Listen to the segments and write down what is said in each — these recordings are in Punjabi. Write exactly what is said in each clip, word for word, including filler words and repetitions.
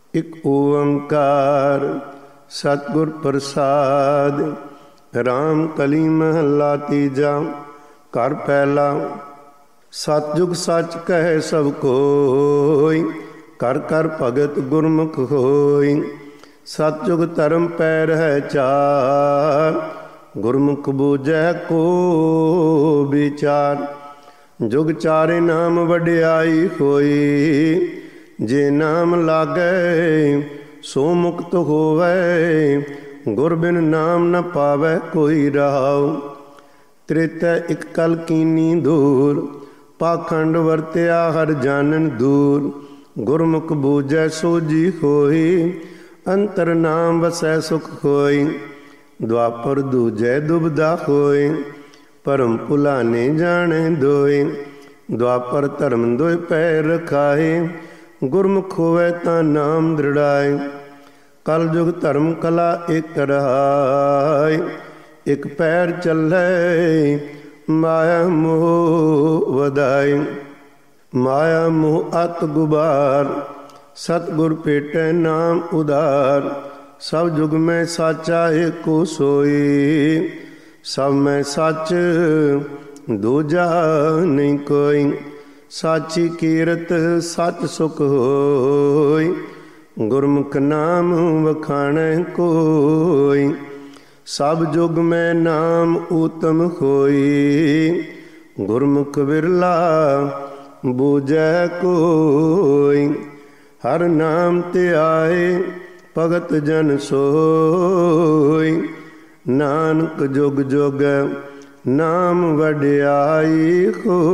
ਇਕ ਓੰਕਾਰ ਸਤਿਗੁਰ ਪ੍ਰਸਾਦ। ਰਾਮ ਕਲੀ ਮਹੱਲਾ ਤੀਜਾ। ਘਰ ਪਹਿਲਾ। ਸਤਿਯੁਗ ਸੱਚ ਕਹਿ ਸਭ ਕੋਈ, ਕਰ ਕਰ ਭਗਤ ਗੁਰਮੁਖ ਹੋਈ। ਸਤਿਯੁਗ ਧਰਮ ਪੈ ਰਹਿ ਚਾਰ, ਗੁਰਮੁਖ ਬੂਝੈ ਕੋ ਵਿਚਾਰ। ਜੁਗ ਚਾਰੇ ਨਾਮ ਵਡਿਆਈ ਹੋਈ, ਜੇ ਨਾਮ ਲਾਗੈ ਸੋ ਮੁਕਤ ਹੋਵੈ। ਗੁਰ ਬਿਨ ਨਾਮ ਨ ਪਾਵੈ ਕੋਈ ਰਹਾਉ। ਤ੍ਰੇਤੈ ਇਕ ਕਲ ਕੀਨੀ ਦੂਰ, ਪਾਖੰਡ ਵਰਤਿਆ ਹਰ ਜਾਣਨ ਦੂਰ। ਗੁਰਮੁਖ ਬੂਝੈ ਸੋਝੀ ਹੋਈ, ਅੰਤਰ ਨਾਮ ਵਸੈ ਸੁਖ ਹੋਈ। ਦੁਆਪਰ ਦੂਜੈ ਦੁਬਦਾ ਹੋਈ, ਪਰਮ ਭੁਲਾਨੇ ਜਾਣੈ ਦੋਇ। ਦੁਆਪਰ ਧਰਮ ਦੋਇ ਪੈ ਰਖਾਏ, ਗੁਰਮੁਖ ਹੋਵੈ ਤਾਂ ਨਾਮ ਦ੍ਰਿੜਾਏ। ਕਲ ਯੁਗ ਧਰਮ ਕਲਾ ਇਕ ਰਹਾਇ, ਇਕ ਪੈਰ ਚੱਲੈ ਮਾਇਆ ਮੋਹ ਵਧਾਈ। ਮਾਇਆ ਮੋਹ ਅਤ ਗੁਬਾਰ, ਸਤਿਗੁਰ ਭੇਟੈ ਨਾਮ ਉਦਾਰ। ਸਭ ਜੁਗ ਮੈਂ ਸਾਚਾ ਏਕੋ ਸੋਈ, ਸਭ ਮੈਂ ਸੱਚ ਦੂਜਾ ਨਹੀਂ ਕੋਈ। ਸਾਚੀ ਕੀਰਤ ਸੱਚ ਸੁਖ ਹੋਈ, ਗੁਰਮੁਖ ਨਾਮ ਵਖਾਣੈ ਕੋਈ। ਸਭ ਜੁਗ ਮੈਂ ਨਾਮ ਊਤਮ ਹੋਈ, ਗੁਰਮੁਖ ਬਿਰਲਾ ਬੂਝੈ ਕੋਈ। ਹਰ ਨਾਮ ਧਿਆਏ ਭਗਤ ਜਨ ਸੋਈ, ਨਾਨਕ ਜੁਗ ਜੁਗ ਨਾਮ ਵਡਿਆਈ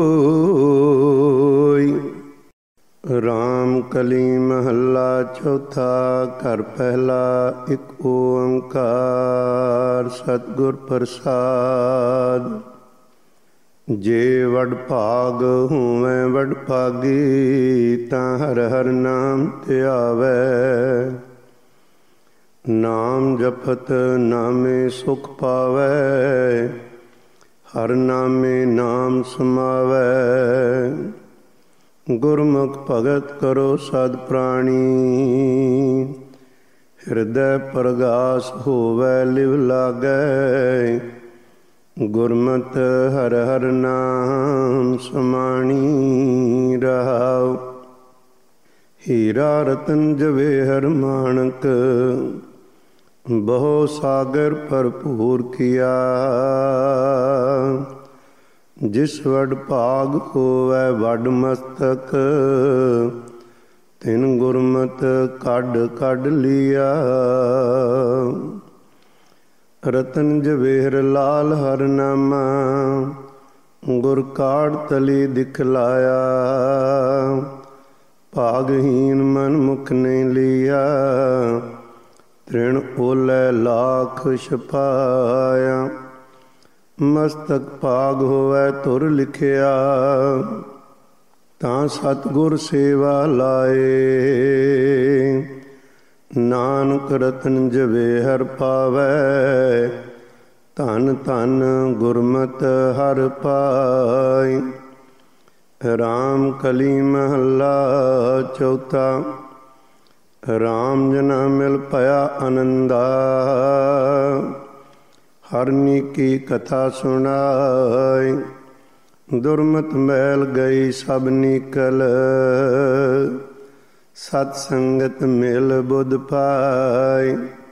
ਹੋਈ। ਰਾਮ ਕਲੀ ਮਹੱਲਾ ਚੌਥਾ। ਘਰ ਪਹਿਲਾ। ਇਕ ਓੰਕਾਰ ਸਤਿਗੁਰ ਪ੍ਰਸਾਦ। ਜੇ ਵਡ ਭਾਗ ਹੋਵੈ ਵਡ ਭਾਗੀ, ਤਾਂ ਹਰ ਹਰ ਨਾਮ ਧਿਆਵੈ। ਨਾਮ ਜਪਤ ਨਾਮੇ ਸੁਖ ਪਾਵੈ, ਹਰ ਨਾਮੇ ਨਾਮ ਸਮਾਵੈ। ਗੁਰਮੁਖ ਭਗਤ ਕਰੋ ਸਦ ਪ੍ਰਾਣੀ, ਹਿਰਦੈ ਪ੍ਰਗਾਸ ਹੋਵੈ ਲਿਵ ਲਾਗੈ। ਗੁਰਮਤਿ ਹਰ ਹਰ ਨਾਮ ਸਮਾਣੀ ਰਹਾਉ। ਹੀਰਾ ਰਤਨ ਜਵੇਹਰ ਮਾਣਕ, ਬਹੁ ਸਾਗਰ ਭਰਪੂਰ ਕੀਆ। ਜਿਸ ਵਡ ਭਾਗ ਹੋਵੈ ਵਡ ਮਸਤਕ, ਤਿਨ ਗੁਰਮਤਿ ਕੱਢ ਕੱਢ ਲੀਆ। ਰਤਨ ਜਵੇਹਰ ਲਾਲ ਹਰ ਨਾਮਾ, ਗੁਰ ਕਾੜ ਤਲੀ ਦਿਖਲਾਇਆ। ਭਾਗਹੀਨ ਮਨ ਮੁਖ ਨੇ ਲੀਆ, ਤ੍ਰਿਣ ਓਲੈ ਲਾਖ ਛਪਾਇਆ। ਮਸਤਕ ਭਾਗ ਹੋਵੈ ਧੁਰ ਲਿਖਿਆ, ਤਾਂ ਸਤਿਗੁਰ ਸੇਵਾ ਲਾਏ। ਨਾਨਕ ਰਤਨ ਜਵੇਹਰ ਪਾਵੈ, ਧਨ ਧਨ ਗੁਰਮਤਿ ਹਰਿ ਪਾਈ। ਰਾਮ ਕਲੀ ਮਹੱਲਾ ਚੌਥਾ। ਰਾਮ ਜਨਾ ਮਿਲ ਭਇਆ ਆਨੰਦਾ, ਹਰਨੀ ਕੀ ਕਥਾ ਸੁਣਾਈ। ਦੁਰਮਤ ਮੈਲ ਗਈ ਸਭ ਨਿਕਲ, ਸਤ ਸੰਗਤ ਮਿਲ ਬੁੱਧ ਪਾਈ।